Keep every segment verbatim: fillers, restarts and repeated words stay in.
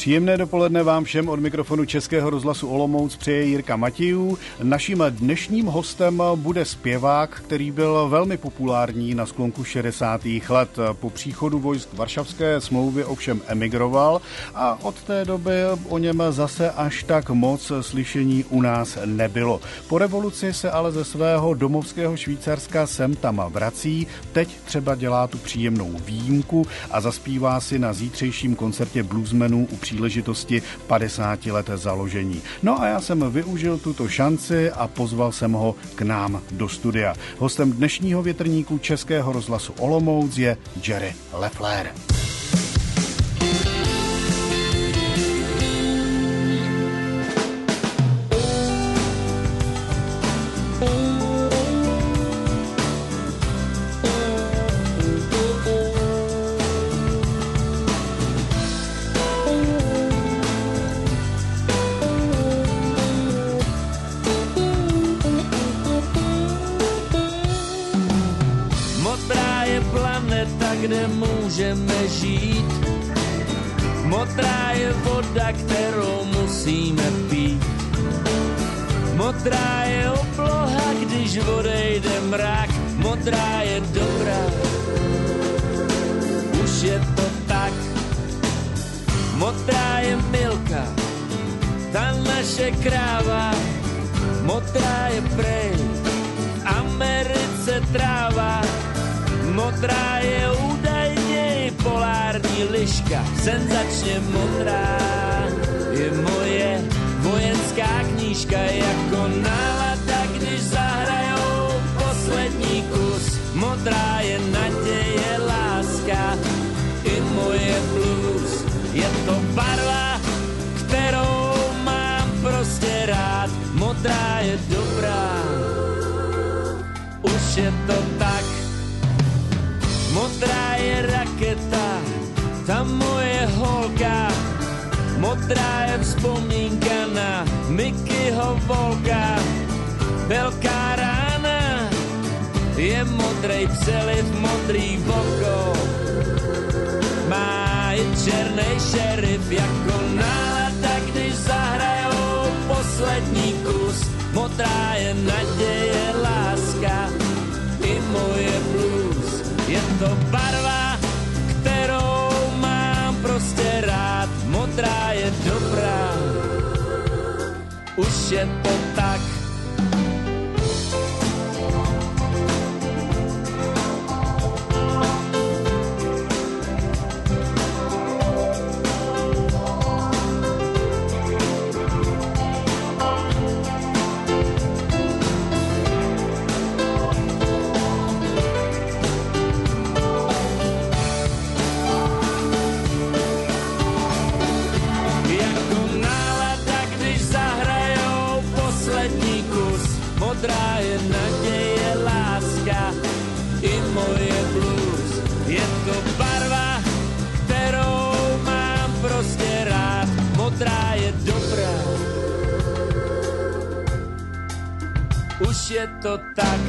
Příjemné dopoledne vám všem od mikrofonu Českého rozhlasu Olomouc přeje Jirka Matějů. Naším dnešním hostem bude zpěvák, který byl velmi populární na sklonku šedesátých let. Po příchodu vojsk Varšavské smlouvy ovšem emigroval a od té doby o něm zase až tak moc slyšení u nás nebylo. Po revoluci se ale ze svého domovského Švýcarska sem tam vrací, teď třeba dělá tu příjemnou výjimku a zaspívá si na zítřejším koncertě bluesmenů u příležitosti padesáti let založení. No a já jsem využil tuto šanci a pozval jsem ho k nám do studia. Hostem dnešního větrníku Českého rozhlasu Olomouc je Jerry Leffler. Kde můžeme žít. Modrá je voda, kterou musíme pít. Modrá je obloha, když odejde mrak. Modrá je dobrá, už je to tak. Modrá je Milka, ta naše kráva. Modrá je prej, v Americe tráva. Modrá je údajně i polární liška, senzačně modrá je moje vojenská knížka, jako nálada, když zahrajou poslední kus. Modrá je naděje, láska i moje blues. Je to barva, kterou mám prostě rád. Modrá je dobrá, už je to tak. Modrá je raketa, ta moje holka. Modrá je vzpomínka na Mickeyho Volka. Velká rána je modrej přeliv, modrý voko. Má i černej šerif, jako nálada, když zahrajou poslední kus. Modrá je naděje, láska i moje blues. Je to barva, kterou mám prostě rád. Modrá je dobrá, už je to tak. Modrá je naděje, láska i moje blues. Je to barva, kterou mám prostě rád. Modrá je dobrá, už je to tak.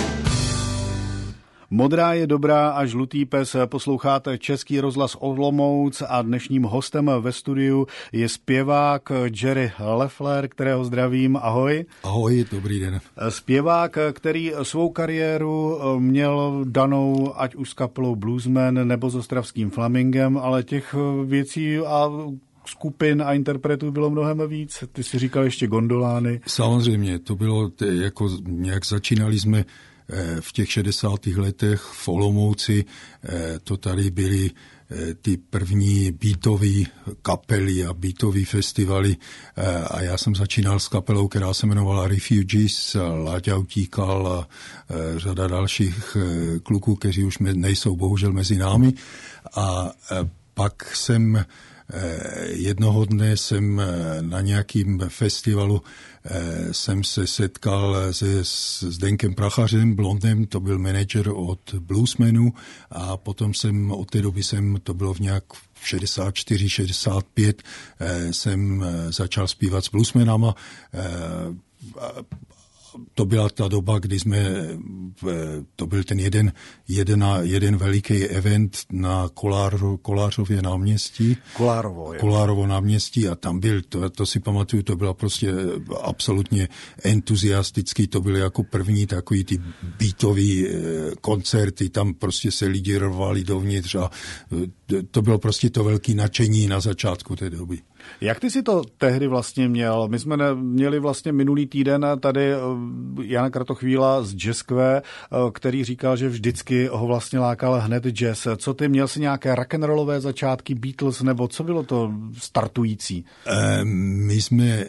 Modrá je dobrá a žlutý pes. Posloucháte Český rozhlas Olomouc a dnešním hostem ve studiu je zpěvák Jerry Leffler, kterého zdravím. Ahoj. Ahoj, dobrý den. Zpěvák, který svou kariéru měl danou ať už s kapelou Bluesmen nebo s ostravským Flamingem, ale těch věcí a skupin a interpretů bylo mnohem víc. Ty jsi říkal ještě Gondolány. Samozřejmě, to bylo jako nějak začínali jsme v těch šedesátých letech v Olomouci, to tady byly ty první beatové kapely a beatové festivaly a já jsem začínal s kapelou, která se jmenovala Refugees, Láďa Utíkal a řada dalších kluků, kteří už nejsou bohužel mezi námi. A pak jsem jednoho dne jsem na nějakým festivalu jsem se setkal se Zdenkem Prachařem, blondem, to byl manažer od Bluesmenů a potom jsem od té doby jsem, to bylo v nějak v šedesát čtyři šedesát pět, jsem začal zpívat s bluesmenama to byla ta doba, kdy jsme, to byl ten jeden, jeden, jeden veliký event na Kolár, Kolářově náměstí. Kolárovo, je. Kolárovo náměstí a tam byl, to, to si pamatuju, to byla prostě absolutně entuziastický, to byly jako první takový ty beatový koncerty, tam prostě se lidi rvali dovnitř a to bylo prostě to velké nadšení na začátku té doby. Jak ty si to tehdy vlastně měl? My jsme ne, měli vlastně minulý týden tady Jana Kratochvíla z Jazzque, který říkal, že vždycky ho vlastně lákal hned jazz. Co ty, měl si nějaké rock'n'rollové začátky Beatles, nebo co bylo to startující? E, my jsme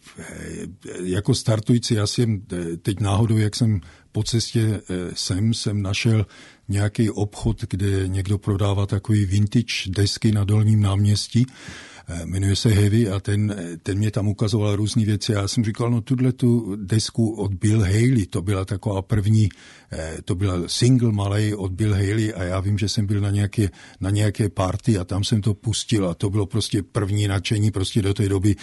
jako startující, já jsem teď náhodou, jak jsem po cestě sem, jsem našel nějaký obchod, kde někdo prodává takový vintage desky na Dolním náměstí, jmenuje se Heavy a ten, ten mě tam ukazoval různé věci a já jsem říkal, no tuhle tu desku od Bill Haley, to byla taková první, to byl single malej od Bill Haley a já vím, že jsem byl na nějaké, na nějaké party a tam jsem to pustil a to bylo prostě první nadšení, prostě do té doby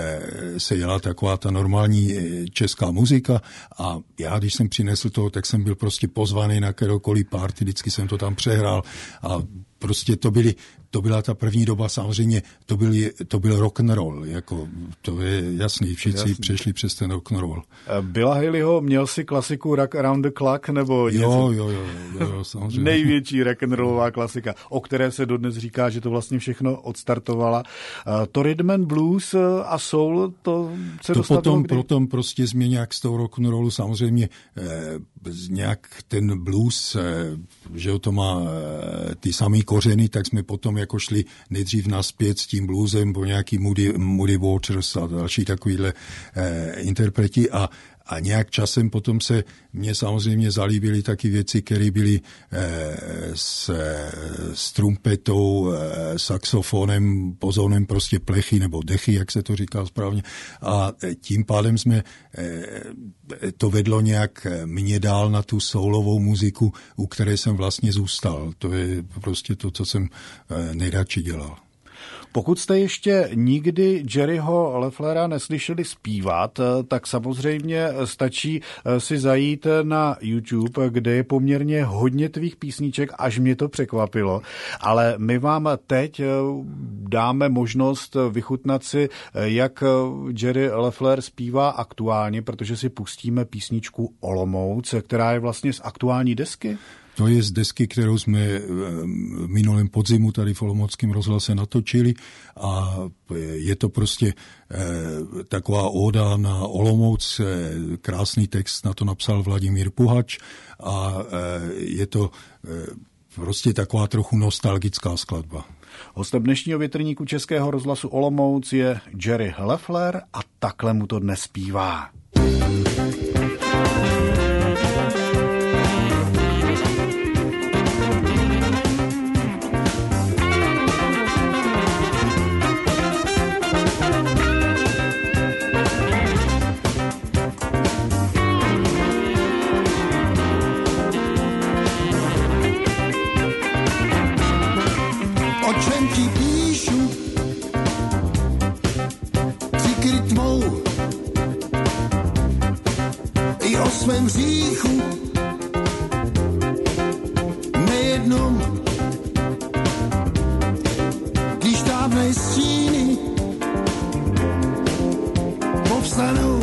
se jela taková ta normální česká muzika a já, když jsem přinesl toho, tak jsem byl prostě pozvaný na kteroukoliv party, vždycky jsem to tam přehrál a prostě to byly, to byla ta první doba, samozřejmě to byl, to byl rock and roll, jako to je jasný, všichni jasný. Přešli přes ten rock and roll. Billa Haleyho, měl si klasiku Rock Around the Clock nebo něco? Jo, jo, jo, jo, jo samozřejmě. Největší rock and rollová klasika, o které se dodnes říká, že to vlastně všechno odstartovala. Uh, to rhythm and blues a soul, to se to dostavilo potom, kdy? potom prostě jsme nějak z toho rock and rollu samozřejmě eh, nějak ten blues, eh, že to má eh, ty samý kořeny, tak jsme potom jako šli nejdřív naspět s tím bluesem po nějaký Moody, Moody Waters a další takovýhle eh, interpreti a A nějak časem potom se mně samozřejmě zalíbily taky věci, které byly eh, s, s trumpetou, eh, saxofonem, pozónem, prostě plechy nebo dechy, jak se to říká správně. A tím pádem jsme eh, to vedlo nějak mě dál na tu soulovou muziku, u které jsem vlastně zůstal. To je prostě to, co jsem eh, nejradši dělal. Pokud jste ještě nikdy Jerryho Lefflera neslyšeli zpívat, tak samozřejmě stačí si zajít na YouTube, kde je poměrně hodně tvých písniček, až mě to překvapilo. Ale my vám teď dáme možnost vychutnat si, jak Jerry Leffler zpívá aktuálně, protože si pustíme písničku Olomouc, která je vlastně z aktuální desky. To je z desky, kterou jsme v minulém podzimu tady v Olomouckém rozhlase natočili a je to prostě eh, taková óda na Olomouc, eh, krásný text na to napsal Vladimír Puhač a eh, je to eh, prostě taková trochu nostalgická skladba. Hostem dnešního větrníku Českého rozhlasu Olomouc je Jerry Leffler a takhle mu to dnes zpívá. Svém hříchu nejednom, když dávné stíny povstanou.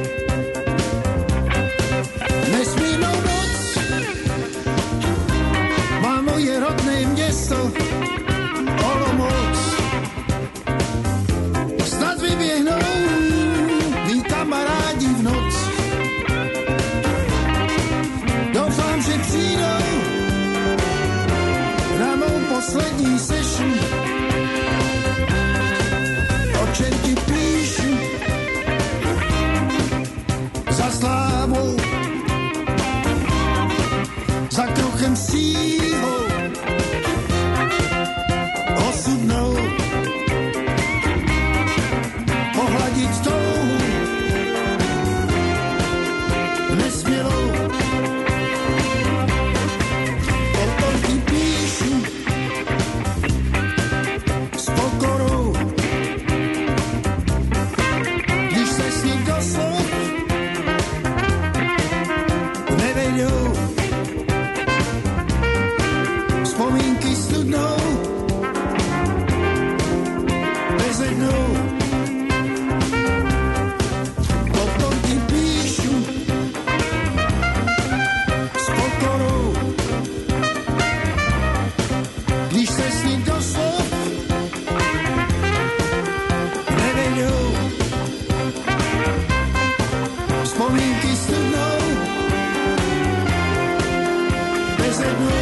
Nesmírnou noc má moje rodné město Olomouc. Snad vyběhnou mý kamarádi v noc. Doufám, že přijdou na mou poslední session. O čem ti píšu za slávou, za krochem síhou osudnou, pohladit touhu nesmělou. Vzpomínky studnou, beze dnou. Potom ti píšu s pokorou, když se s ním do slov nevejdou. Vzpomínky studnou, beze dnou.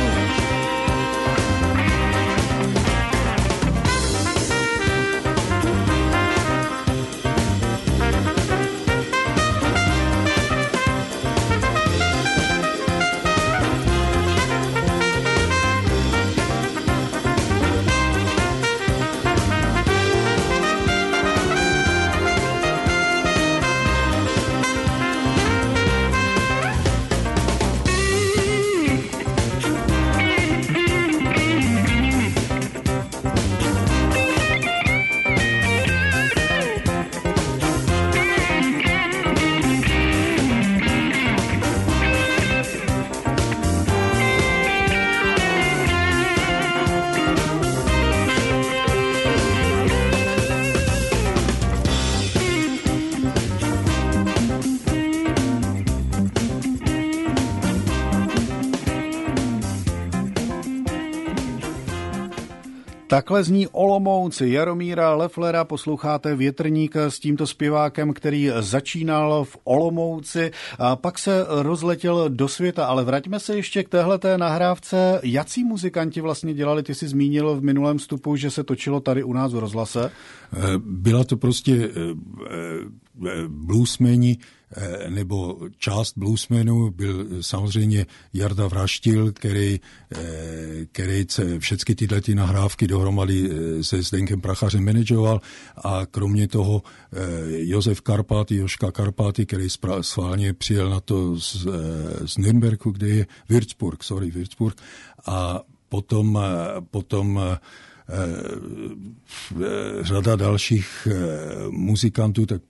Takhle zní Olomouc Jaromíra Lefflera, posloucháte Větrník s tímto zpěvákem, který začínal v Olomouci a pak se rozletěl do světa, ale vraťme se ještě k téhleté nahrávce. Jací muzikanti vlastně dělali? Ty jsi zmínil v minulém vstupu, že se točilo tady u nás v rozhlase. Byla to prostě bluesmeni, nebo část bluesmenů byl samozřejmě Jarda Vraštil, který, který se všechny tyhle ty nahrávky dohromady se Zdenkem Prachařem manažoval a kromě toho Josef Karpáty, Joška Karpáty, který schválně přijel na to z, z Nürnbergu, kde je Würzburg, sorry, Würzburg, a potom, potom řada dalších muzikantů. Tak,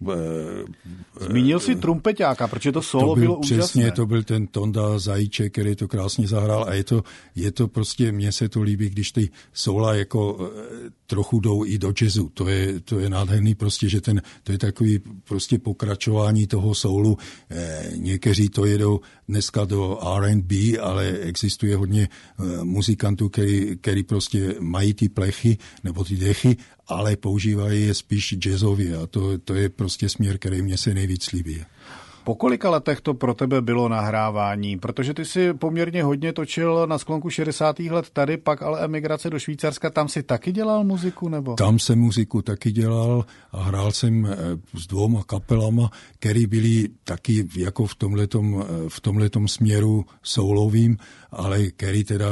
Zmínil jsi trumpeťáka, protože to solo to byl bylo přesně, úžasné. To byl ten Tonda Zajíček, který to krásně zahrál a je to, je to prostě, mně se to líbí, když ty sola jako trochu jdou i do jazzu. To je, to je nádherný prostě, že ten, to je takový prostě pokračování toho soulu. Eh, někteří to jedou dneska do R and B, ale existuje hodně eh, muzikantů, který, který prostě mají ty plechy nebo ty dechy, ale používají je spíš jazzově a to, to je prostě směr, který mě se nejvíc líbí. Po kolika letech to pro tebe bylo nahrávání? Protože ty si poměrně hodně točil na sklonku šedesátých let tady, pak ale emigrace do Švýcarska, tam si taky dělal muziku, nebo? Tam jsem muziku taky dělal a hrál jsem s dvouma kapelama, který byli taky jako v tomhletom, v tomhletom směru soulovým, ale který teda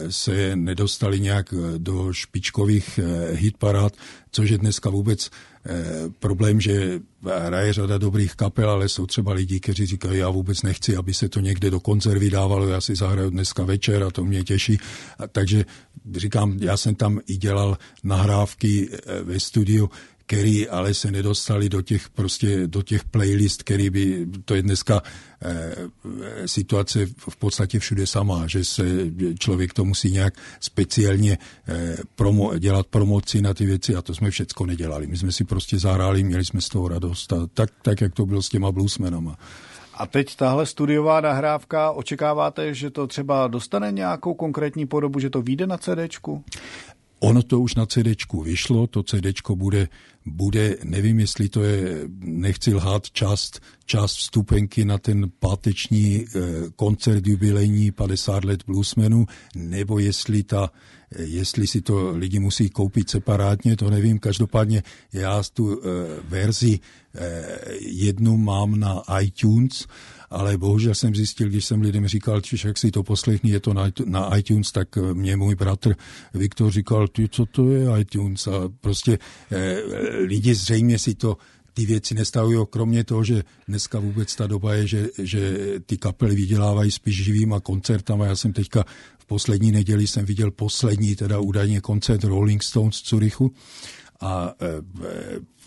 se nedostali nějak do špičkových hitparád, což je dneska vůbec problém, že hraje řada dobrých kapel, ale jsou třeba lidi, kteří říkají, já vůbec nechci, aby se to někde do konzervy dávalo, já si zahraju dneska večer a to mě těší. A takže říkám, já jsem tam i dělal nahrávky ve studiu, který ale se nedostali do těch prostě do těch playlist, který by, to je dneska eh, situace v podstatě všude samá, že se člověk to musí nějak speciálně eh, promo, dělat promoci na ty věci a to jsme všecko nedělali. My jsme si prostě zahráli, měli jsme z toho radost a tak, tak jak to bylo s těma bluesmenama. A teď tahle studiová nahrávka, očekáváte, že to třeba dostane nějakou konkrétní podobu, že to vyjde na CDčku? Ono to už na CDčku vyšlo, to CDčko bude, bude, nevím, jestli to je, nechci lhát, část, část vstupenky na ten páteční eh, koncert jubilejní padesát let bluesmenů, nebo jestli ta, jestli si to lidi musí koupit separátně, to nevím. Každopádně já tu eh, verzi eh, jednu mám na iTunes, ale bohužel jsem zjistil, když jsem lidem říkal, čiž jak si to poslechni, je to na, na iTunes, tak mě můj bratr Viktor říkal, ty, co to je iTunes? A prostě eh, lidi zřejmě si to ty věci nestavují, kromě toho, že dneska vůbec ta doba je, že, že ty kapely vydělávají spíš živýma koncertama. Já jsem teďka v poslední neděli jsem viděl poslední, teda údajně koncert Rolling Stones v Curychu a e,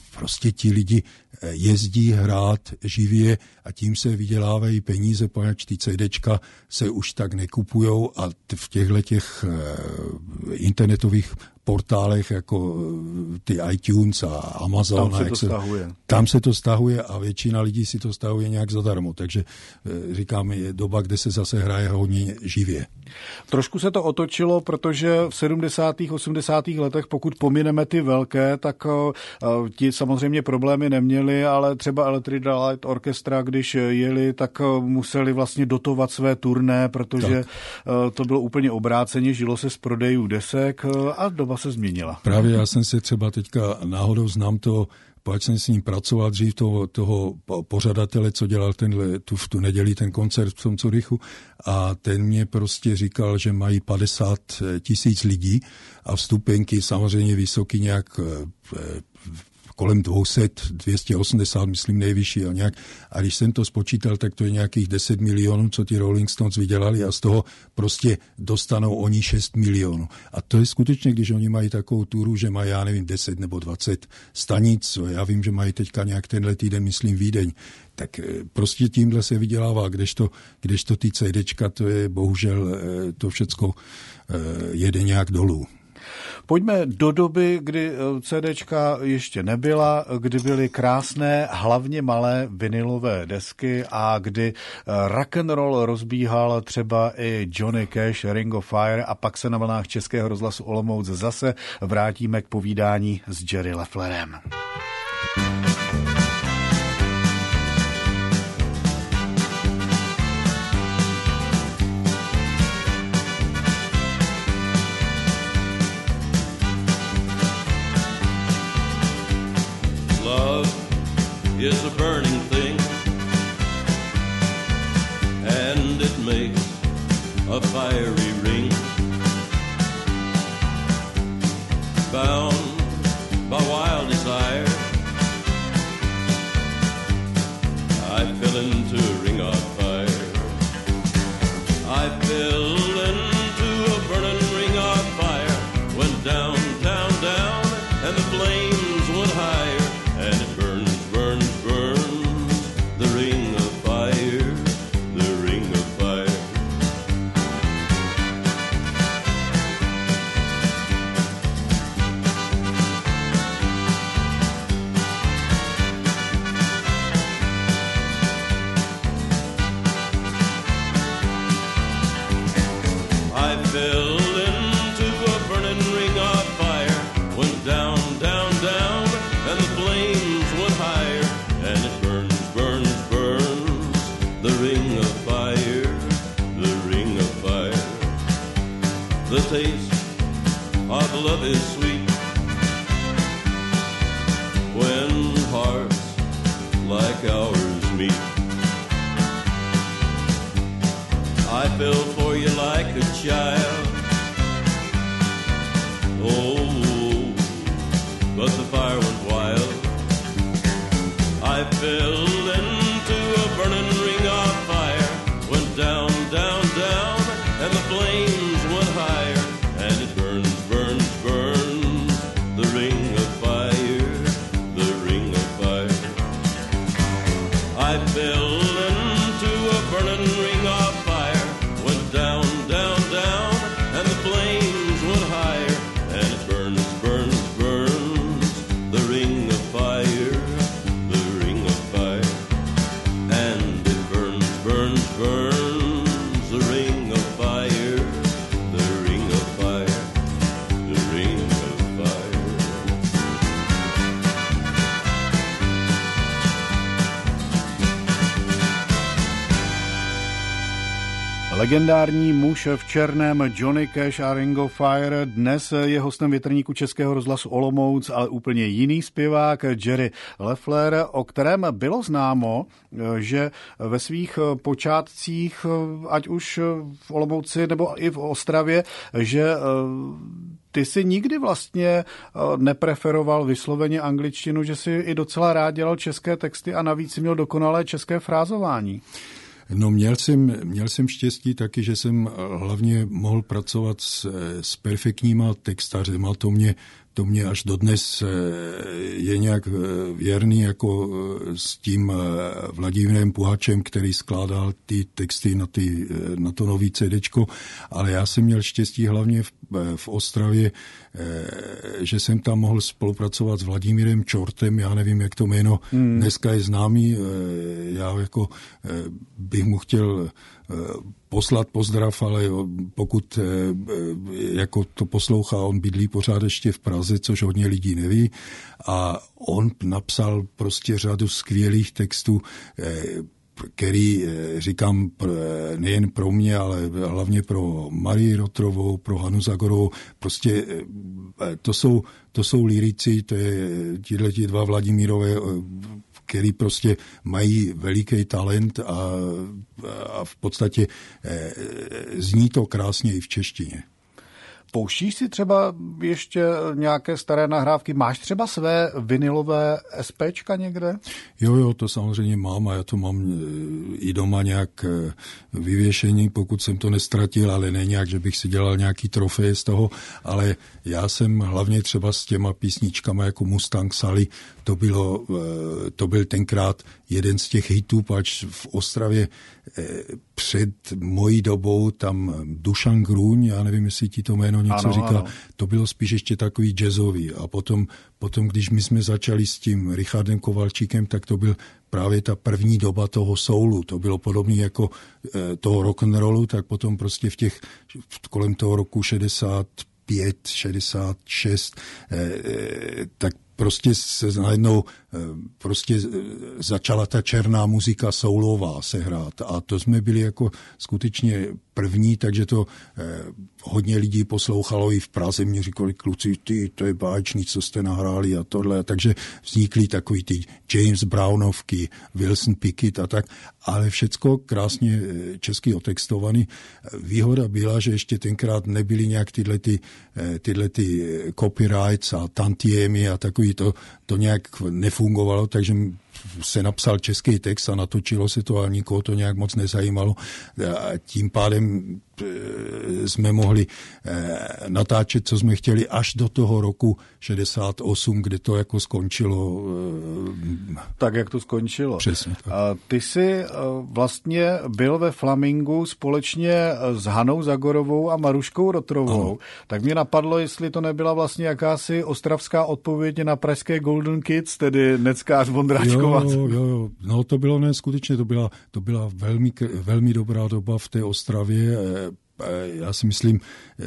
prostě ti lidi jezdí hrát živě a tím se vydělávají peníze, poněvadž ty CDčka se už tak nekupujou a v těchto těch internetových portálech jako ty iTunes a Amazon. Tam se to se, stahuje. Tam se to stahuje a většina lidí si to stahuje nějak zadarmo. Takže říkám, je doba, kde se zase hraje hodně živě. Trošku se to otočilo, protože v sedmdesátých, osmdesátých letech, pokud pomineme ty velké, tak uh, ti samozřejmě problémy neměli, ale třeba Electric Light Orchestra, když jeli, tak uh, museli vlastně dotovat své turné, protože uh, to bylo úplně obráceně, žilo se z prodejů desek uh, a doba se změnila. Právě já jsem se třeba teďka náhodou znám to, pojď jsem s ním pracovat dřív toho, toho pořadatele, co dělal tenhle, tu, v tu neděli ten koncert v tom Curychu a ten mě prostě říkal, že mají padesát tisíc lidí a vstupenky samozřejmě vysoký nějak kolem dvě stě, dvě stě osmdesát, myslím nejvyšší a nějak. A když jsem to spočítal, tak to je nějakých deset milionů, co ty Rolling Stones vydělali a z toho prostě dostanou oni šest milionů. A to je skutečně, když oni mají takovou túru, že mají, já nevím, deset nebo dvacet stanic, já vím, že mají teďka nějak tenhle týden, myslím, Vídeň, tak prostě tímhle se vydělává, kdežto, kdežto ty CDčka, to je bohužel to všecko jede nějak dolů. Pojďme do doby, kdy CDčka ještě nebyla, kdy byly krásné, hlavně malé vinylové desky a kdy rock'n'roll rozbíhal třeba i Johnny Cash, Ring of Fire a pak se na vlnách Českého rozhlasu Olomouc zase vrátíme k povídání s Jerry Lefflerem. Is a burning thing, and it makes a fiery ring. Bound by wild desire, I fell into a ring of fire. I fell into a burning ring of fire. Went down, down, down, and the flames went higher, and it burned. The taste of love is sweet when hearts like ours meet. I fell for you like a child. Oh, but the fire went wild. I fell into a burning ring of fire. Went down, down, down, and the flames went higher, and it burns, burns, burns, the ring of fire, the ring of fire. I fell into a burning ring of fire, went down, down, down, and the flames went higher, and it burns, burns, burns, the ring of fire, the ring of fire, and it burns, burns, burns, the ring of fire, the ring of fire, the ring of fire. Legendární muž v černém Johnny Cash a Ring of Fire dnes je hostem větrníku Českého rozhlasu Olomouc, ale úplně jiný zpěvák Jerry Leffler, o kterém bylo známo, že ve svých počátcích, ať už v Olomouci nebo i v Ostravě, že ty si nikdy vlastně nepreferoval vysloveně angličtinu, že si i docela rád dělal české texty a navíc si měl dokonalé české frázování. No měl jsem, měl jsem štěstí taky, že jsem hlavně mohl pracovat s, s perfektníma textařema. To mě, to mě až dodnes je nějak věrný jako s tím Vladimírem Puhačem, který skládal ty texty na, ty, na to nový CDčko, ale já jsem měl štěstí hlavně v, v Ostravě, že jsem tam mohl spolupracovat s Vladimírem Čortem, já nevím, jak to jméno hmm. dneska je známý, já jako bych mu chtěl poslat pozdrav, ale pokud jako to poslouchá, on bydlí pořád ještě v Praze, což hodně lidí neví, a on napsal prostě řadu skvělých textů, který, říkám, nejen pro mě, ale hlavně pro Marii Rotrovou, pro Hanu Zagorovou. Prostě to jsou, to jsou lyrici, to je tihleti dva Vladimírové, který prostě mají veliký talent a, a v podstatě zní to krásně i v češtině. Pouštíš si třeba ještě nějaké staré nahrávky? Máš třeba své vinylové SPčka někde? Jo, jo, to samozřejmě mám a já to mám i doma nějak vyvěšení, pokud jsem to nestratil, ale ne nějak, že bych si dělal nějaký trofej z toho, ale já jsem hlavně třeba s těma písničkama jako Mustang Sally, to bylo, to byl tenkrát jeden z těch hitů, pač v Ostravě před mojí dobou tam Dušan Grůň, já nevím, jestli ti to jméno něco ano, říká, ano. To bylo spíš ještě takový jazzový a potom, potom, když my jsme začali s tím Richardem Kovalčíkem, tak to byl právě ta první doba toho soulu, to bylo podobné jako e, toho rock'n'rollu, tak potom prostě v těch, kolem toho roku šedesát pět, šedesát šest, e, e, tak prostě se najednou prostě začala ta černá muzika soulová se hrát a to jsme byli jako skutečně první, takže to eh, hodně lidí poslouchalo i v Praze, mě říkali kluci, ty, to je báječný, co jste nahráli a tohle, takže vznikly takový ty James Brownovky, Wilson Pickett a tak, ale všecko krásně česky otextovaný. Výhoda byla, že ještě tenkrát nebyly nějak tyhle, ty, tyhle ty copyrights a tantiemy a takový to, to nějak nefungovalo, takže se napsal český text a natočilo se to a nikoho to nějak moc nezajímalo. A tím pádem jsme mohli natáčet, co jsme chtěli, až do toho roku šedesát osm, kde to jako skončilo. Tak, jak to skončilo. Přesně tak. Ty jsi vlastně byl ve Flamingu společně s Hanou Zagorovou a Maruškou Rotrovou. Ano. Tak mě napadlo, jestli to nebyla vlastně jakási ostravská odpověď na pražské Golden Kids, tedy Neckář, Vondráčková. Jo, jo, jo. No to bylo ne, skutečně to byla, to byla velmi, velmi dobrá doba v té Ostravě. Já si myslím,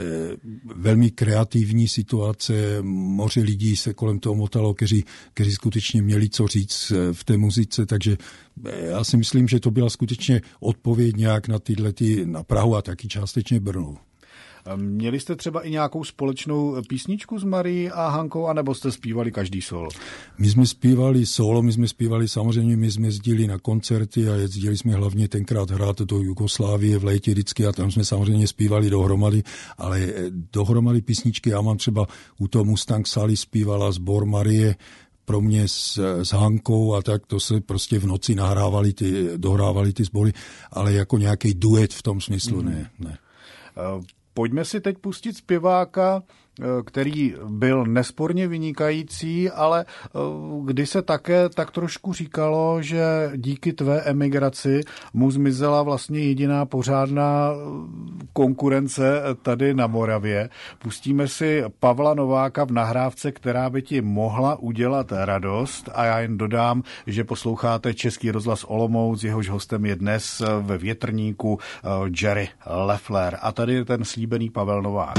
velmi kreativní situace, moře lidí se kolem toho motalo, kteří, kteří skutečně měli co říct v té muzice, takže já si myslím, že to byla skutečně odpověď nějak na tyhle, ty, na Prahu a taky částečně Brno. Měli jste třeba i nějakou společnou písničku s Marií a Hankou, anebo jste zpívali každý solo? My jsme zpívali solo, my jsme zpívali samozřejmě, my jsme jezdili na koncerty a jezdili jsme hlavně tenkrát hrát do Jugoslávie v létě vždycky a tam jsme samozřejmě zpívali dohromady, ale dohromady písničky, já mám třeba u toho Mustang Sally zpívala Sbor Marie, pro mě s, s Hankou a tak, to se prostě v noci nahrávali ty, dohrávali ty sbory, ale jako nějaký duet v tom smyslu, mm. ne, ne. Uh, Pojďme si teď pustit zpěváka, který byl nesporně vynikající, ale kdy se také tak trošku říkalo, že díky tvé emigraci mu zmizela vlastně jediná pořádná konkurence tady na Moravě. Pustíme si Pavla Nováka v nahrávce, která by ti mohla udělat radost a já jen dodám, že posloucháte Český rozhlas Olomouc, jehož hostem je dnes ve Větrníku Jerry Leffler. A tady je ten slíbený Pavel Novák.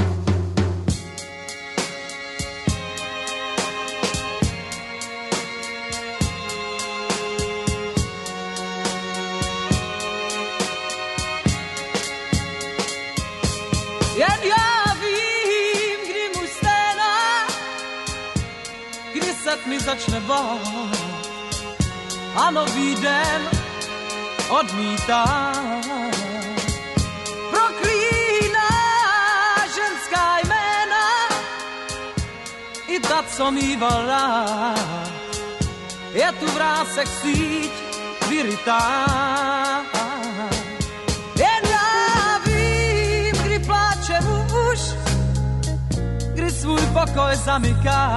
Začne bát a nový den odmítá. Proklíná ženská jména i ta, co mýval rád. Je tu vrásek síť vyrytá. Jen já vím, kdy pláče muž, kdy kdy svůj pokoj zamyká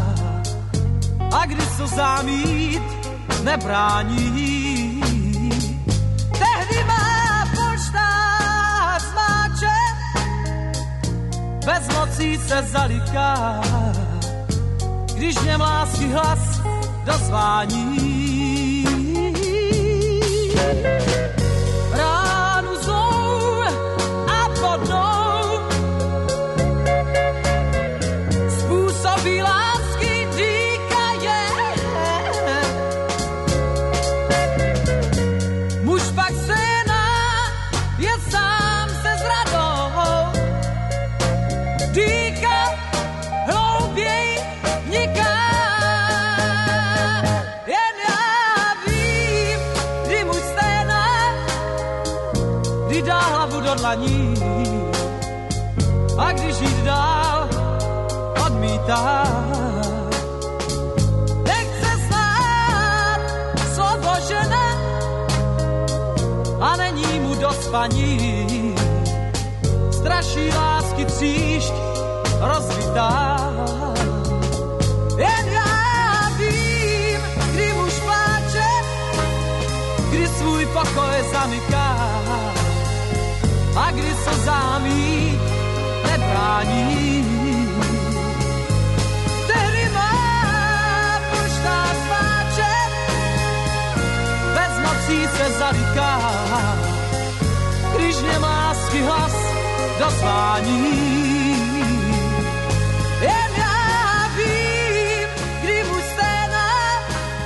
a kdy slzám jít nebrání. Tehdy má polštář zmáče, bez mocí se zaliká, když v něm lásky hlas dozvání. Ránu zlou a podnou způsobí lásky díkaje. Muž pak syna je sám se zradou, dýka hlouběji niká. Jen já vím, kdy muž stejná, kdy dá hlavu do dlaní a když jít dál odmítá. Nechce znát slovo žena a není mu do spaní. Straší lásky tříšť rozvitá. Jen já vím, kdy muž pláče, kdy svůj pokoj zamyká a kdy slzám jít nebrání. Tehdy má polštář pláče, bez mocí se zaliká, když v něm lásky hlas dozvání. Jen já vím, kdy muž stejná,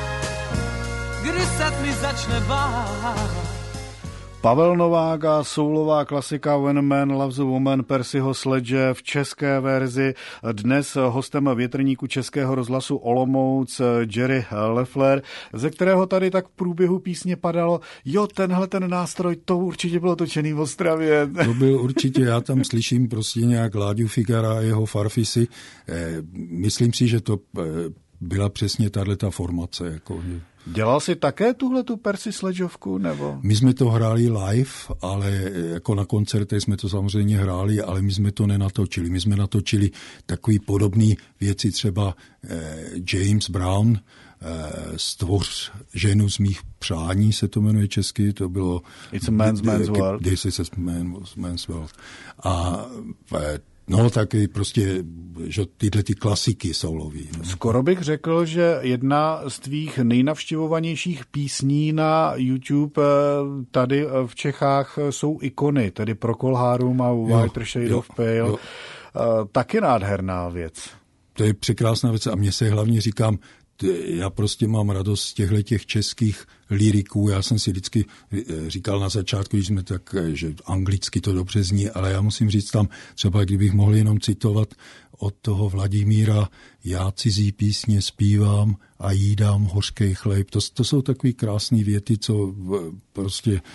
kdy se tmy začne bát. Pavel Novák a soulová klasika When a Man Loves a Woman Percyho Sledge v české verzi. Dnes hostem větrníku Českého rozhlasu Olomouc Jerry Leffler, ze kterého tady tak v průběhu písně padalo, jo, tenhle ten nástroj, to určitě bylo točený v Ostravě. To byl určitě, já tam slyším prostě nějak Láďu Figara a jeho farfisy. Myslím si, že to byla přesně tato formace. Jako. Dělal jsi také tuhletu Percy Sledgeovku, nebo? My jsme to hráli live, ale jako na koncertech jsme to samozřejmě hráli, ale my jsme to nenatočili. My jsme natočili takový podobný věci, třeba eh, James Brown, eh, Stvoř ženu z mých přání, se to jmenuje česky, to bylo... It's a man's, man's world. This is a man's, man's world. A eh, no, taky prostě, že tyhle ty klasiky soulový. No. Skoro bych řekl, že jedna z tvých nejnavštěvovanějších písní na YouTube tady v Čechách jsou Ikony, tedy Procol Harum a Whiter Shade jo, of Pale. Jo. Taky nádherná věc. To je překrásná věc a mně se hlavně říkám, já prostě mám radost z těchto těch českých lyriků. Já jsem si vždycky říkal na začátku, když jsme tak, že anglicky to dobře zní, ale já musím říct tam, třeba kdybych mohl jenom citovat od toho Vladimíra, já cizí písně zpívám a jídám hořkej chléb. To, to jsou takový krásný věty, co prostě e,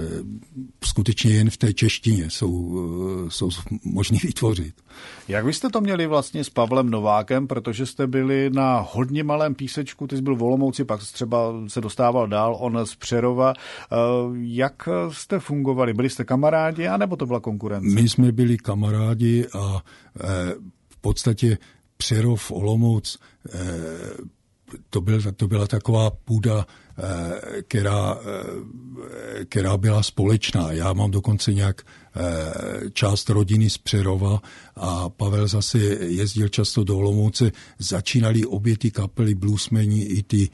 skutečně jen v té češtině jsou, e, jsou možný vytvořit. Jak vy jste to měli vlastně s Pavlem Novákem, protože jste byli na hodně malém písečku, ty jsi byl v Olomouci, pak třeba se dostával dál, on z Přerova. E, jak jste fungovali? Byli jste kamarádi, anebo to byla konkurence? My jsme byli kamarádi a e, v podstatě Přerov, Olomouc, e, To, byl, to byla taková půda, která, která byla společná. Já mám dokonce nějak část rodiny z Přerova a Pavel zase jezdil často do Olomouce. Začínali obě ty kapely, bluesmeni i, ty,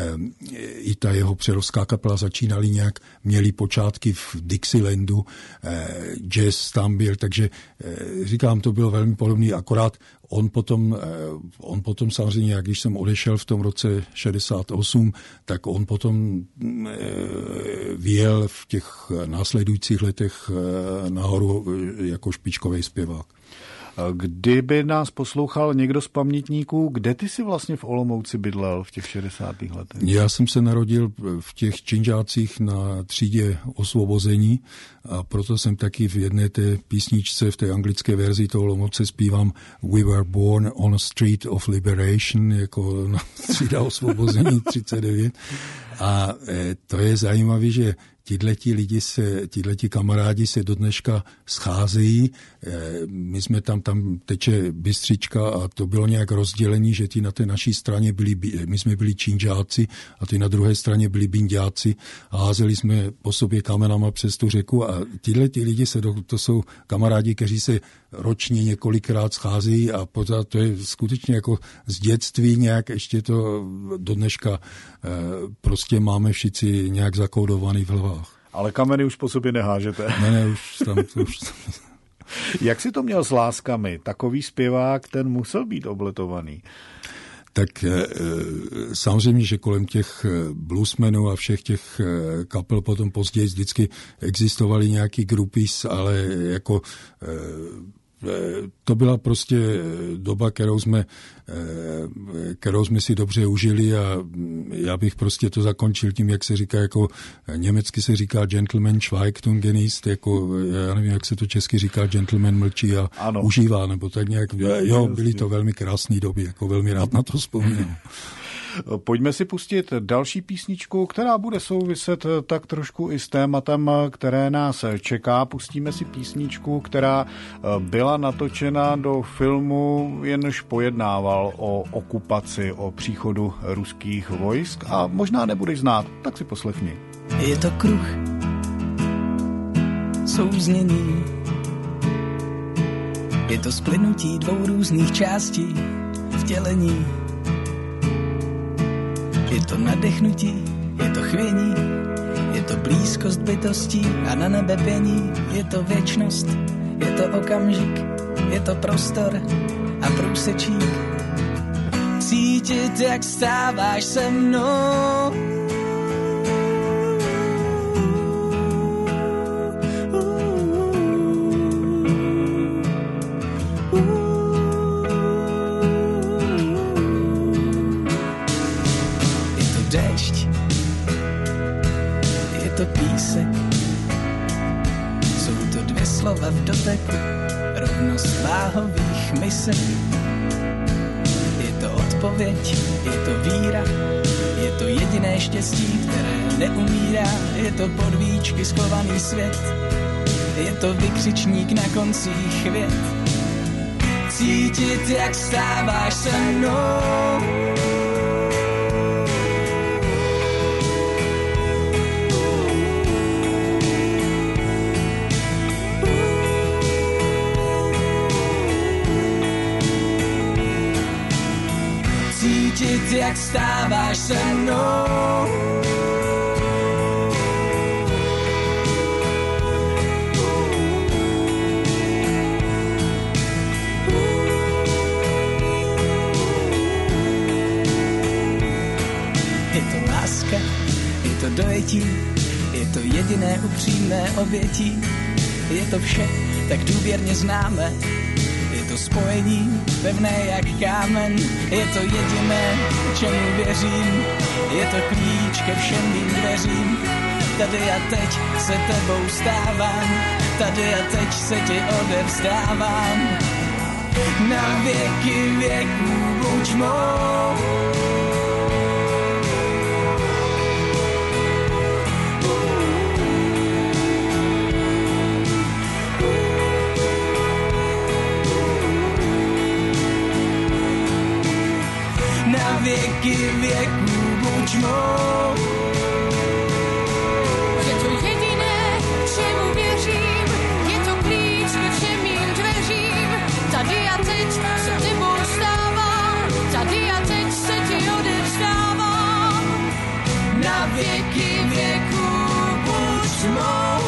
i ta jeho přerovská kapela začínali nějak, měli počátky v Dixielandu, jazz tam byl, takže říkám, to bylo velmi podobný, akorát on potom, on potom samozřejmě, jak když jsem odešel v tom roce šedesát osm, tak on potom vyjel v těch následujících letech nahoru jako špičkový zpěvák. Kdyby nás poslouchal někdo z pamětníků, kde ty jsi vlastně v Olomouci bydlel v těch šedesátých letech? Já jsem se narodil v těch činžácích na třídě Osvobození a proto jsem taky v jedné té písničce, v té anglické verzi toho Olomouce zpívám We were born on a street of liberation, jako na třída Osvobození třicet devět. A to je zajímavé, že Tihleti lidi se, tihleti kamarádi se do dneška scházejí. My jsme tam, tam teče Bystřička a to bylo nějak rozdělení, že ty na té naší straně byli, my jsme byli Čínžáci a ty na druhé straně byli Binďáci a házeli jsme po sobě kamenama přes tu řeku a tihleti lidi se, do, to jsou kamarádi, kteří se ročně několikrát scházejí a pořád to je skutečně jako z dětství nějak ještě to do dneška prostě máme všichni nějak zakódovaný v hlavách. Ale kameny už po sobě nehážete. Ne, ne, už tam... Už tam. Jak si to měl s láskami? Takový zpěvák, ten musel být obletovaný. Tak e, samozřejmě, že kolem těch bluesmenů a všech těch kapel potom později vždycky existovaly nějaký groupies, ale jako... E, to byla prostě doba, kterou jsme, kterou jsme si dobře užili a já bych prostě to zakončil tím, jak se říká, jako německy se říká gentleman schweigt und genießt, jako já nevím, jak se to česky říká, gentleman mlčí a ano. užívá, nebo tak nějak, jo, byly to velmi krásné doby, jako velmi rád na to vzpomínám. Pojďme si pustit další písničku, která bude souviset tak trošku i s tématem, které nás čeká. Pustíme si písničku, která byla natočena do filmu, jenž pojednával o okupaci, o příchodu ruských vojsk a možná nebudeš znát, tak si poslechni. Je to kruh souznění, je to splynutí dvou různých částí vtělení. Je to nadechnutí, je to chvění, je to blízkost bytostí a na nebe pění. Je to věčnost, je to okamžik, je to prostor a průsečík. Cítit, jak stáváš se mnou. Slova v doteku, rovnost váhových mysel. Je to odpověď, je to víra, je to jediné štěstí, které neumírá. Je to pod víčky schovaný svět, je to vykřičník na koncích vět. Cítit, jak stáváš se mnou. Cítit, jak stáváš se mnou. Je to láska, je to dojetí, je to jediné upřímné obětí. Je to vše tak důvěrně známe. Je to spojení, pevné jak kámen, je to jediné, čemu věřím, je to klíč ke všem mým dveřím. Tady a teď se tebou stávám, tady a teď se ti odevzdávám. Na věky věků buď mou. Na věky věků buď mou. Je to jediné, čemu věřím, je to klíč ke všem mým dveřím. Tady a teď se tebou stávám, tady a teď se ti odevzdávám. Na věky věků buď mou.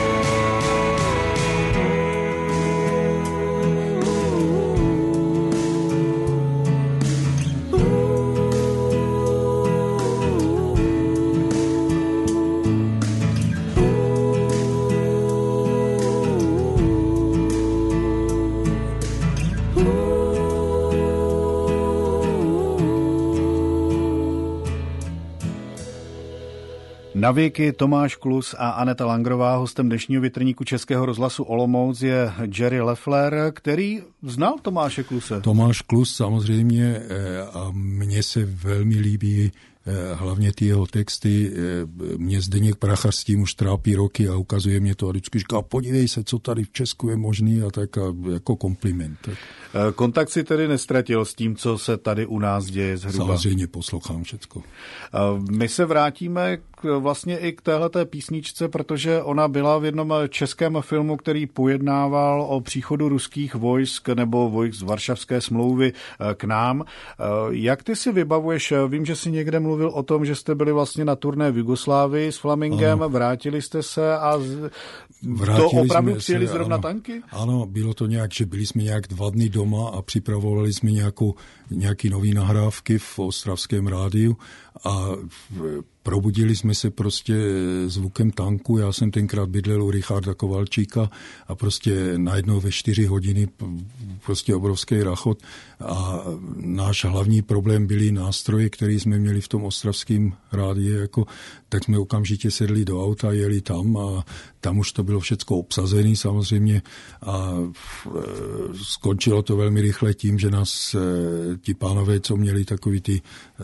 Na věky Tomáš Klus a Aneta Langrová. Hostem dnešního větrníku Českého rozhlasu Olomouc je Jerry Leffler, který znal Tomáše Kluse. Tomáš Klus samozřejmě a mně se velmi líbí hlavně ty jeho texty. Mě Zdeněk Prachař s tím už trápí roky a ukazuje mě to a vždycky říká, podívej se, co tady v Česku je možný a tak a jako kompliment. Tak. Kontakt si tedy nestratil s tím, co se tady u nás děje zhruba? Samozřejmě poslouchám všecko. My se vrátíme k, vlastně i k téhleté písničce, protože ona byla v jednom českém filmu, který pojednával o příchodu ruských vojsk nebo vojsk z Varšavské smlouvy k nám. Jak ty si vybavuješ, vím, že jsi někde mluvil o tom, že jste byli vlastně na turné v Jugoslávii s Flamingem, ano. Vrátili jste se a z... to opravdu přijeli se, zrovna ano, tanky? Ano, bylo to nějak, že byli jsme nějak dva dny doma a připravovali jsme nějakou, nějaký nový nahrávky v ostravském rádiu a probudili jsme se prostě zvukem tanku. Já jsem tenkrát bydlel u Richarda Kovalčíka a prostě najednou ve čtyři hodiny prostě obrovský rachot a náš hlavní problém byly nástroje, které jsme měli v tom ostravském rádiu, jako, tak jsme okamžitě sedli do auta, jeli tam a tam už to bylo všecko obsazené samozřejmě a skončilo to velmi rychle tím, že nás ti pánové, co měli takový ty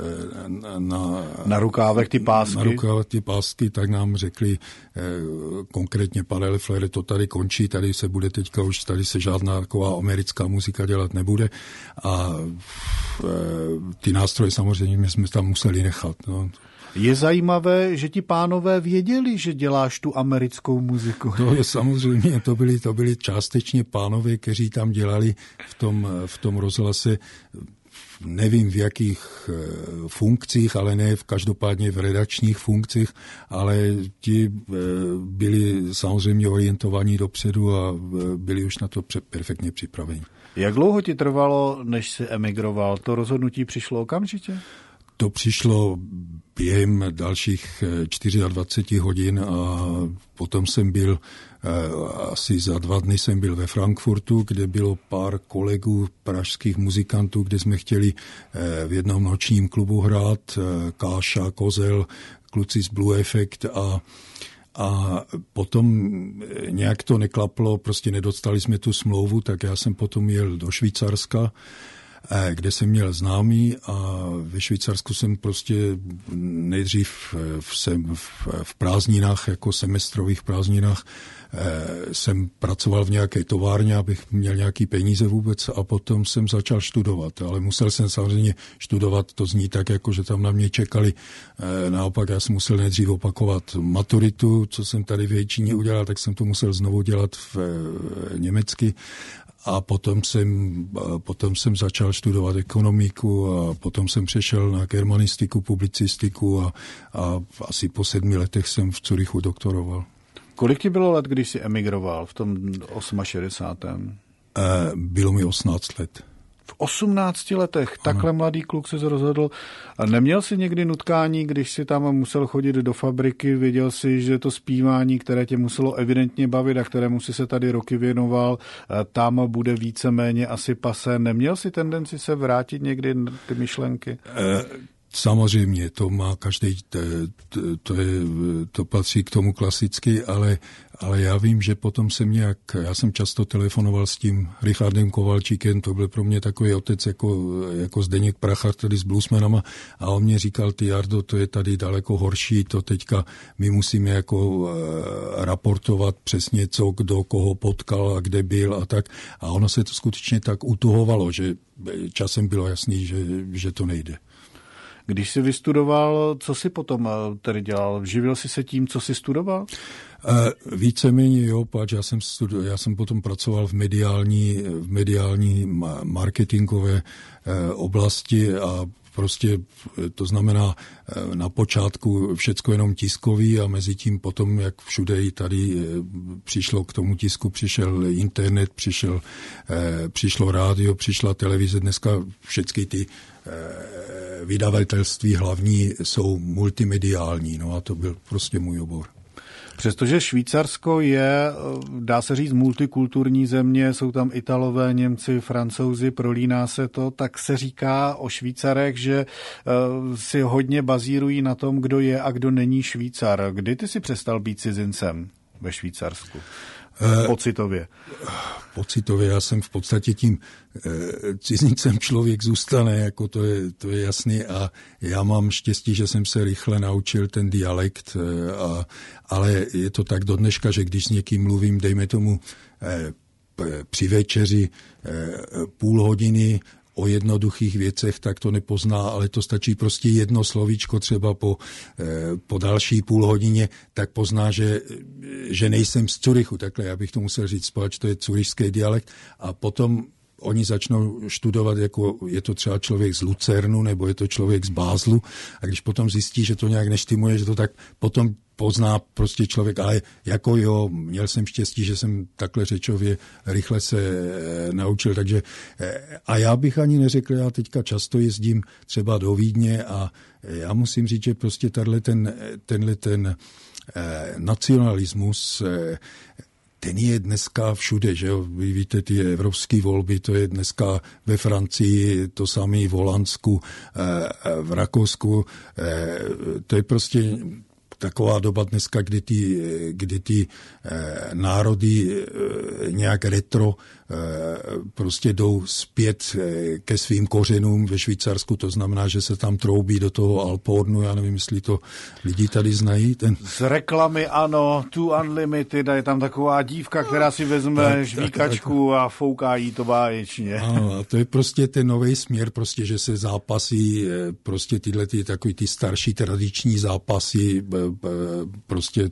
na, na rukávech ty pásky. Na rukávech ty pásky, tak nám řekli eh, konkrétně, pane Lefflere, to tady končí, tady se bude teďka už, tady se žádná taková americká muzika dělat nebude a eh, ty nástroje samozřejmě jsme tam museli nechat. No. Je zajímavé, že ti pánové věděli, že děláš tu americkou muziku. To je samozřejmě, to byli, to byli částečně pánové, kteří tam dělali v tom, v tom rozhlase, nevím v jakých funkcích, ale ne v každopádně v redakčních funkcích, ale ti byli samozřejmě orientovaní dopředu a byli už na to perfektně připraveni. Jak dlouho ti trvalo, než jsi emigroval? To rozhodnutí přišlo okamžitě? To přišlo během dalších dvacet čtyři hodin a potom jsem byl, asi za dva dny jsem byl ve Frankfurtu, kde bylo pár kolegů pražských muzikantů, kde jsme chtěli v jednom nočním klubu hrát, Káša, Kozel, kluci z Blue Effect a A potom nějak to neklaplo, prostě nedostali jsme tu smlouvu, tak já jsem potom jel do Švýcarska, kde jsem měl známý a ve Švýcarsku jsem prostě nejdřív v, sem, v, v prázdninách, jako semestrových prázdninách, jsem pracoval v nějaké továrně, abych měl nějaký peníze vůbec a potom jsem začal studovat, ale musel jsem samozřejmě studovat, to zní tak, jako že tam na mě čekali. Naopak já jsem musel nejdřív opakovat maturitu, co jsem tady v Hejčíně udělal, tak jsem to musel znovu dělat v německy. A potom jsem, potom jsem začal studovat ekonomiku a potom jsem přešel na germanistiku, publicistiku a, a asi po sedmi letech jsem v Curychu doktoroval. Kolik ti bylo let, když jsi emigroval v tom šedesátém osmém? Bylo mi osmnáct let. V osmnácti letech takhle ano. Mladý kluk se rozhodl. A neměl jsi někdy nutkání, když si tam musel chodit do fabriky, věděl jsi, že to zpívání, které tě muselo evidentně bavit a kterému si se tady roky věnoval, tam bude víceméně asi pasé. Neměl jsi tendenci se vrátit někdy ty myšlenky? E- Samozřejmě, to má každý, to, to, je, to patří k tomu klasicky, ale, ale já vím, že potom jsem nějak, já jsem často telefonoval s tím Richardem Kovalčíkem, to byl pro mě takový otec jako, jako Zdeněk Prachař tady s bluesmanama a on mě říkal, ty Jardo, to je tady daleko horší, to teďka my musíme jako uh, raportovat přesně co, kdo koho potkal a kde byl a tak a ono se to skutečně tak utuhovalo, že časem bylo jasný, že, že to nejde. Když jsi vystudoval, co jsi potom tedy dělal? Živil jsi se tím, co jsi studoval? Uh, víceméně jo, páč, já jsem, studu, já jsem potom pracoval v mediální, v mediální marketingové uh, oblasti a prostě to znamená na počátku všecko jenom tiskový a mezi tím potom, jak všude i tady přišlo k tomu tisku, přišel internet, přišel, uh, přišlo rádio, přišla televize, dneska všechny ty vydavatelství hlavní jsou multimediální, no a to byl prostě můj obor. Přestože Švýcarsko je, dá se říct, multikulturní země, jsou tam Italové, Němci, Francouzi, prolíná se to, tak se říká o Švýcarech, že si hodně bazírují na tom, kdo je a kdo není Švýcar. Kdy ty si přestal být cizincem ve Švýcarsku? uh, pocitově? Pocitově, já jsem v podstatě tím uh, cizincem člověk zůstane, jako to je, to je jasný a já mám štěstí, že jsem se rychle naučil ten dialekt, uh, a, ale je to tak do dneška, že když s někým mluvím, dejme tomu uh, při večeři uh, půl hodiny o jednoduchých věcech, tak to nepozná, ale to stačí prostě jedno slovíčko třeba po, po další půl hodině, tak pozná, že, že nejsem z Curychu, takhle já bych to musel říct, pač to je curyšský dialekt a potom oni začnou studovat, jako je to třeba člověk z Lucernu, nebo je to člověk z Bázlu a když potom zjistí, že to nějak neštimuje, že to tak potom pozná prostě člověk, ale jako jo, měl jsem štěstí, že jsem takhle řečově rychle se e, naučil, takže e, a já bych ani neřekl, já teďka často jezdím třeba do Vídně a e, já musím říct, že prostě tato ten, tenhle ten e, nacionalismus e, ten je dneska všude, že jo? Vy víte, ty evropské volby, to je dneska ve Francii, to samé v Holandsku, v Rakousku, to je prostě taková doba dneska, kdy ty, kdy ty národy nějak retro prostě jdou zpět ke svým kořenům ve Švýcarsku, to znamená, že se tam troubí do toho Alphornu, já nevím, jestli to lidi tady znají. Ten... Z reklamy ano, Two Unlimited, je tam taková dívka, která si vezme tak, žvíkačku tak, tak. a fouká jí to báječně. Ano, a to je prostě ten nový směr, prostě, že se zápasí, prostě tyhle ty, takový ty starší tradiční zápasy, prostě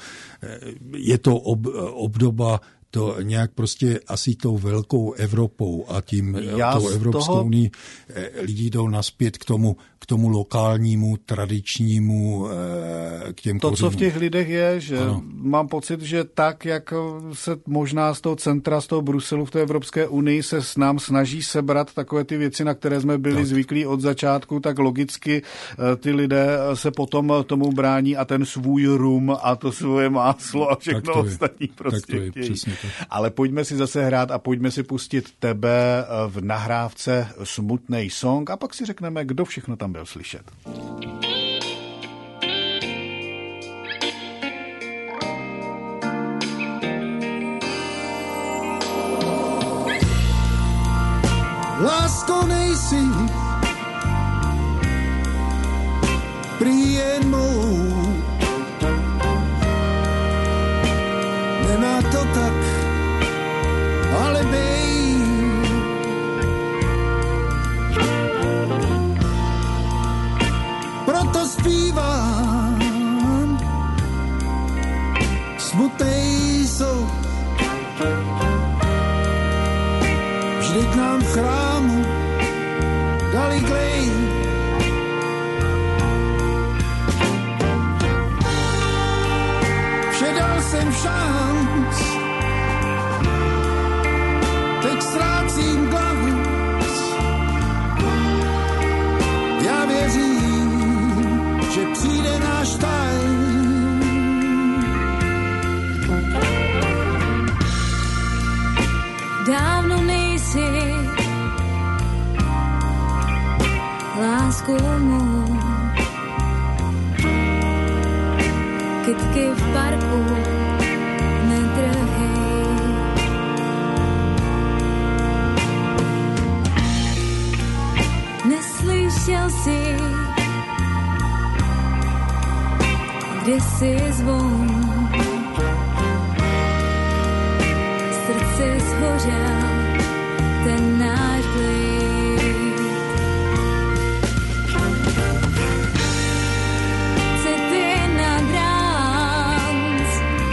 je to ob, obdoba to nějak prostě asi tou velkou Evropou a tím Já tou Evropskou toho... unii lidi jdou naspět k tomu, k tomu lokálnímu, tradičnímu, k těm To, kořenům. co v těch lidech je, že ano. Mám pocit, že tak, jak se možná z toho centra, z toho Bruselu v té Evropské unii se s nám snaží sebrat takové ty věci, na které jsme byli tak. zvyklí od začátku, tak logicky ty lidé se potom tomu brání a ten svůj rum a to svoje máslo a všechno ostatní prostě tak to je, přesně tak. Ale pojďme si zase hrát a pojďme si pustit tebe v nahrávce Smutnej song a pak si řekneme, kdo všechno tam byl slyšet. Lásko, nejsi prý jen mou, nemá to tak, ale bej. Proto zpívám smutnej song. Vždyť nám v chrámu dali klej. Vše dal jsem šanc, teď ztrácím glas. Já věřím, že přijde náš time. Dávno nejsi láskou mou, kytky v parku nedrhej. Neslyšel jsi kdysi zvon, srdce shořel ten náš klid. City nad rámc,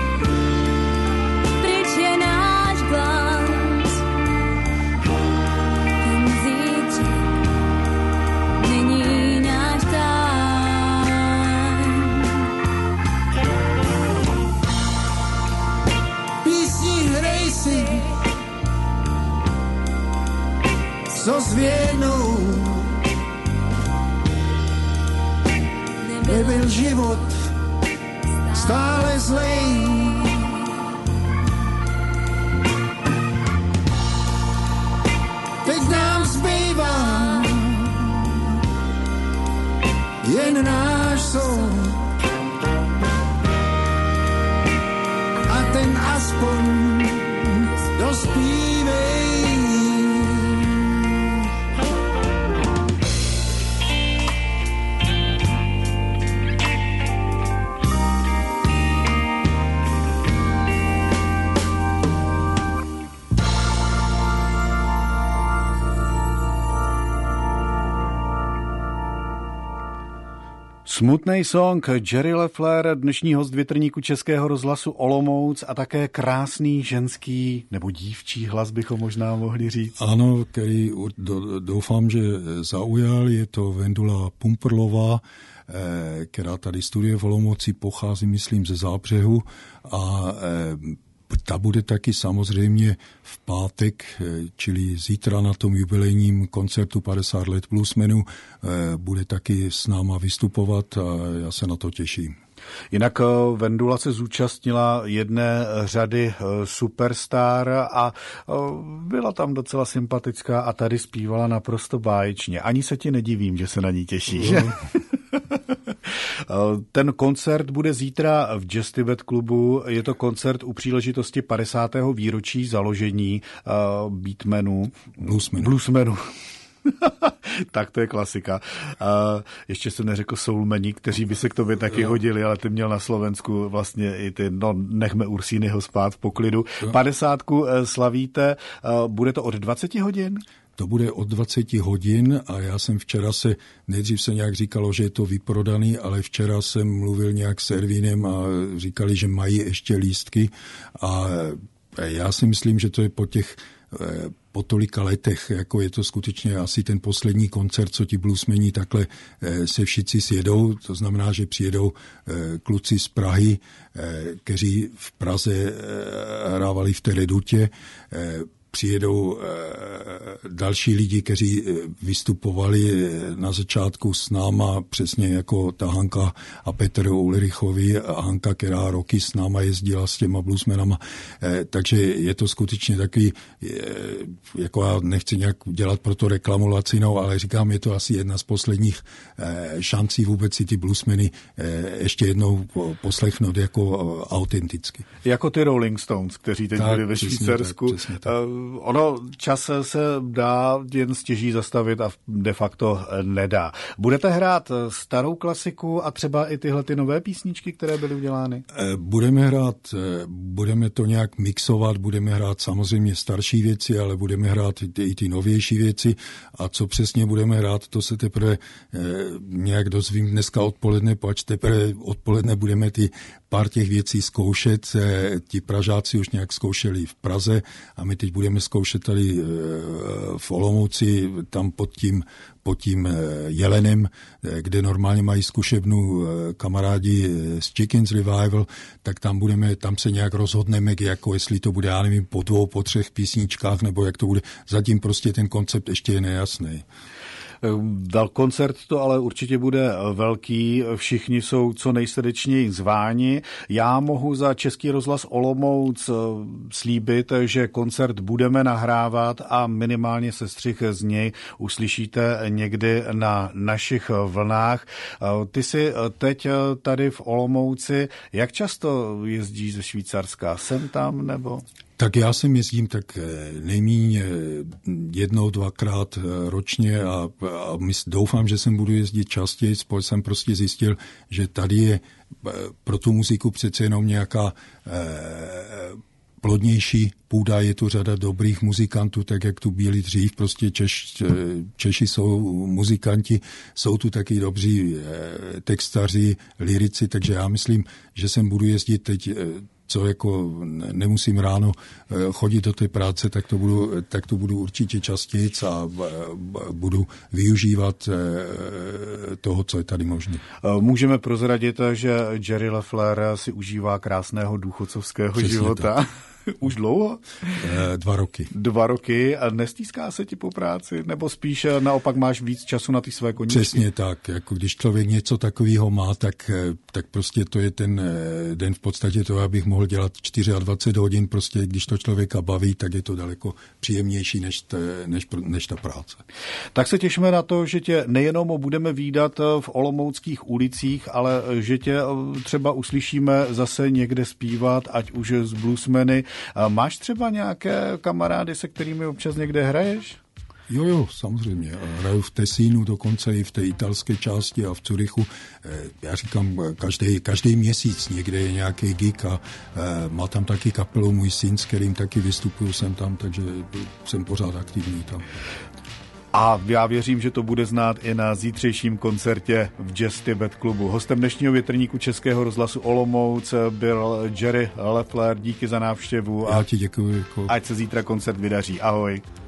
pryč je náš glanc. Ten zítřek není náš time. Písni hrej si, co zvěnou. Nebyl život stále zlej. Teď nám zbývá jen náš song a ten aspoň zpívej. Smutný song Jerry Leffler, dnešní host větrníku Českého rozhlasu Olomouc a také krásný ženský nebo dívčí hlas bychom možná mohli říct. Ano, který doufám, že zaujal, je to Vendula Pumperlová, která tady studuje v Olomouci, pochází, myslím, ze Zábřehu a ta bude taky samozřejmě v pátek, čili zítra na tom jubilejním koncertu padesát let Bluesmenu, bude taky s náma vystupovat a já se na to těším. Jinak Vendula se zúčastnila jedné řady Superstar a byla tam docela sympatická a tady zpívala naprosto báječně. Ani se ti nedivím, že se na ní těšíš. Mm. Ten koncert bude zítra v Jazz Tibet klubu. Je to koncert u příležitosti padesátého výročí založení uh, beatmenu. Bluesmenu. Bluesmenu. Tak to je klasika. Uh, ještě jsem neřekl soulmeni, kteří by se k tobě taky no. hodili, ale ty měl na Slovensku vlastně i ty, no nechme Ursínyho spát v poklidu. No. Padesátku slavíte, uh, bude to od dvaceti hodin? To bude od dvaceti hodin a já jsem včera se, nejdřív se nějak říkalo, že je to vyprodaný, ale včera jsem mluvil nějak s Ervínem a říkali, že mají ještě lístky a já si myslím, že to je po těch po tolika letech, jako je to skutečně asi ten poslední koncert, co ti bluesmeni takhle se všichni sjedou, to znamená, že přijedou kluci z Prahy, kteří v Praze hrávali v té Redutě, přijedou další lidi, kteří vystupovali na začátku s náma, přesně jako ta Hanka a Petr Ulrichovi a Hanka, která roky s náma jezdila s těma bluesmenama. Takže je to skutečně takový, jako já nechci nějak dělat pro to reklamu lacinou, ale říkám, je to asi jedna z posledních šancí vůbec si ty bluesmeny ještě jednou poslechnout jako autenticky. Jako ty Rolling Stones, kteří teď byli ve Švýcarsku. Ono čas se dá jen stěží zastavit a de facto nedá. Budete hrát starou klasiku a třeba i tyhle ty nové písničky, které byly udělány? Budeme hrát, budeme to nějak mixovat, budeme hrát samozřejmě starší věci, ale budeme hrát i ty novější věci a co přesně budeme hrát, to se teprve nějak dozvím dneska odpoledne, pač teprve odpoledne budeme ty pár těch věcí zkoušet. Ti Pražáci už nějak zkoušeli v Praze a my teď budeme zkoušet tady v Olomouci, tam pod tím, pod tím Jelenem, kde normálně mají zkušebnu kamarádi z Chickens Revival, tak tam budeme, tam se nějak rozhodneme, jako jestli to bude, já nevím, po dvou, po třech písničkách, nebo jak to bude. Zatím prostě ten koncept ještě je nejasný. Dal koncert to ale určitě bude velký, všichni jsou co nejsrdečněji zváni. Já mohu za Český rozhlas Olomouc slíbit, že koncert budeme nahrávat a minimálně sestřih z něj uslyšíte někdy na našich vlnách. Ty jsi teď tady v Olomouci, jak často jezdíš ze Švýcarska? Jsem tam nebo... Tak já sem jezdím tak nejméně jednou, dvakrát ročně a, a my, doufám, že sem budu jezdit častěji, protože jsem prostě zjistil, že tady je pro tu muziku přece jenom nějaká eh, plodnější půda, je tu řada dobrých muzikantů, tak jak tu byli dřív, prostě Češ, Češi jsou muzikanti, jsou tu taky dobří eh, textaři, lyrici, takže já myslím, že sem budu jezdit teď eh, co jako nemusím ráno chodit do té práce, tak to budu, tak to budu určitě častěji a budu využívat toho, co je tady možné. Můžeme prozradit, že Jerry Leffler si užívá krásného důchodcovského Přesně života. Tak. Už dlouho? Dva roky. Dva roky a nestýská se ti po práci? Nebo spíš naopak máš víc času na ty své koníčky? Přesně tak. Jako když člověk něco takového má, tak, tak prostě to je ten den v podstatě to, abych mohl dělat dvacet čtyři hodin. Prostě když to člověka baví, tak je to daleko příjemnější než, t, než, než ta práce. Tak se těšíme na to, že tě nejenom budeme vídat v olomouckých ulicích, ale že tě třeba uslyšíme zase někde zpívat, ať už z bluesmeny, Máš třeba nějaké kamarády, se kterými občas někde hraješ? Jo, jo, samozřejmě. Hraju v Tesínu, dokonce i v té italské části a v Curychu. Já říkám, každý, každý měsíc někde je nějaký gig a má tam taky kapelu můj syn, s kterým taky vystupuju jsem tam, takže jsem pořád aktivní tam. A já věřím, že to bude znát i na zítřejším koncertě v Jazz Tibet klubu. Hostem dnešního větrníku Českého rozhlasu Olomouc byl Jerry Leffler. Díky za návštěvu. Já ti děkuji. Jako... Ať se zítra koncert vydaří. Ahoj.